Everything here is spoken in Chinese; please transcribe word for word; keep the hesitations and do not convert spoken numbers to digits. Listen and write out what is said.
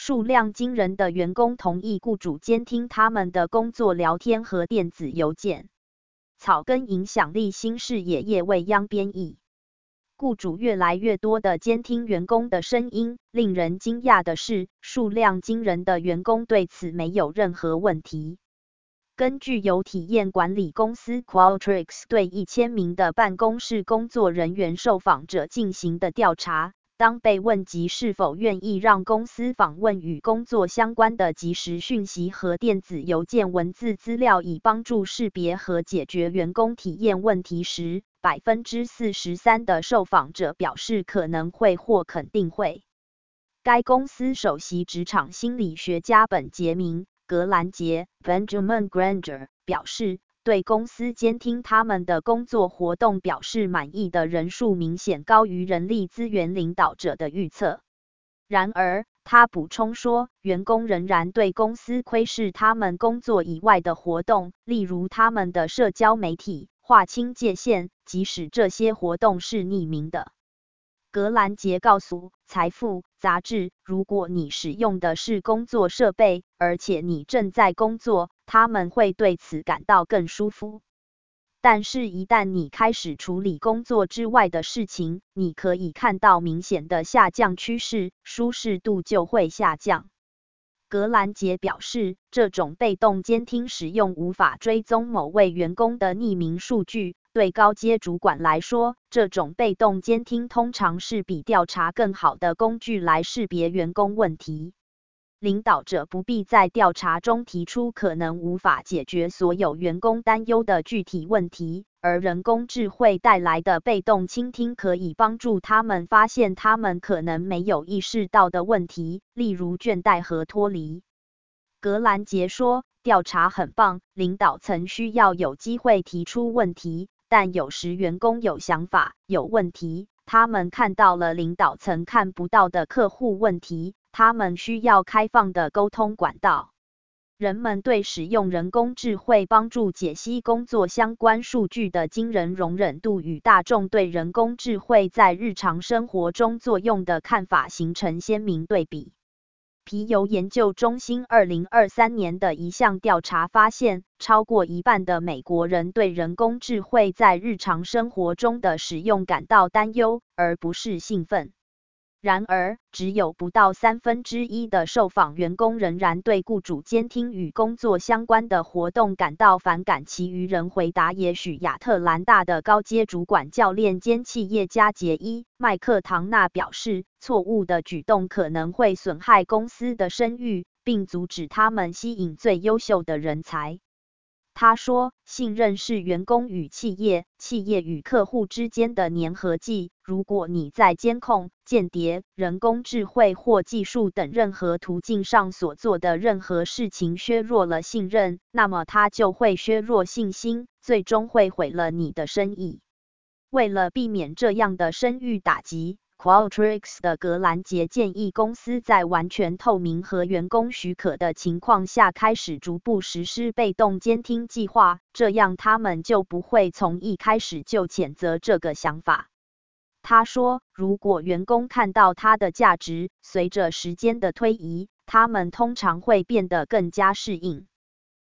数量惊人的员工同意雇主监听他们的工作聊天和电子邮件。草根影响力新视野叶未央编译。雇主越来越多地监听员工的声音，令人惊讶的是，数量惊人的员工对此没有任何问题。根据由体验管理公司 Qualtrics 对一千名的办公室工作人员受访者进行的调查，当被问及是否愿意让公司访问与工作相关的即时讯息和电子邮件文字资料，以帮助识别和解决员工体验问题时， 百分之四十三 的受访者表示可能会或肯定会。该公司首席职场心理学家本杰明·格兰杰 （Benjamin Granger） 表示，对公司监听他们的工作活动表示满意的人数明显高于人力资源领导者的预测。然而，他补充说，员工仍然对公司窥视他们工作以外的活动，例如他们的社交媒体，划清界限，即使这些活动是匿名的。格兰杰告诉《财富》杂志，如果你使用的是工作设备，而且你正在工作，他们会对此感到更舒服。但是，一旦你开始处理工作之外的事情，你可以看到明显的下降趋势，舒适度就会下降。格兰杰表示，这种被动监听使用无法追踪某位员工的匿名数据。对高阶主管来说，这种被动监听通常是比调查更好的工具来识别员工问题。领导者不必在调查中提出可能无法解决所有员工担忧的具体问题，而人工智慧带来的被动倾听可以帮助他们发现他们可能没有意识到的问题，例如倦怠和脱离。格兰杰说，调查很棒，领导层需要有机会提出问题，但有时员工有想法、有问题，他们看到了领导层看不到的客户问题，他们需要开放的沟通管道。人们对使用人工智慧帮助解析工作相关数据的惊人容忍度与大众对人工智慧在日常生活中作用的看法形成鲜明对比。皮尤研究中心二零二三年的一项调查发现，超过一半的美国人对人工智慧在日常生活中的使用感到担忧，而不是兴奋。然而，只有不到三分之一的受访员工仍然对雇主监听与工作相关的活动感到反感。其余人回答，也许亚特兰大的高阶主管教练兼企业家杰伊·麦克唐纳表示，错误的举动可能会损害公司的声誉，并阻止他们吸引最优秀的人才。他说，信任是员工与企业、企业与客户之间的粘合剂。如果你在监控、间谍、人工智慧或技术等任何途径上所做的任何事情削弱了信任，那么它就会削弱信心，最终会毁了你的生意。为了避免这样的声誉打击， Qualtrics 的格兰杰建议公司在完全透明和员工许可的情况下开始逐步实施被动监听计划，这样他们就不会从一开始就谴责这个想法。他说，如果员工看到它的价值，随着时间的推移，他们通常会变得更加适应。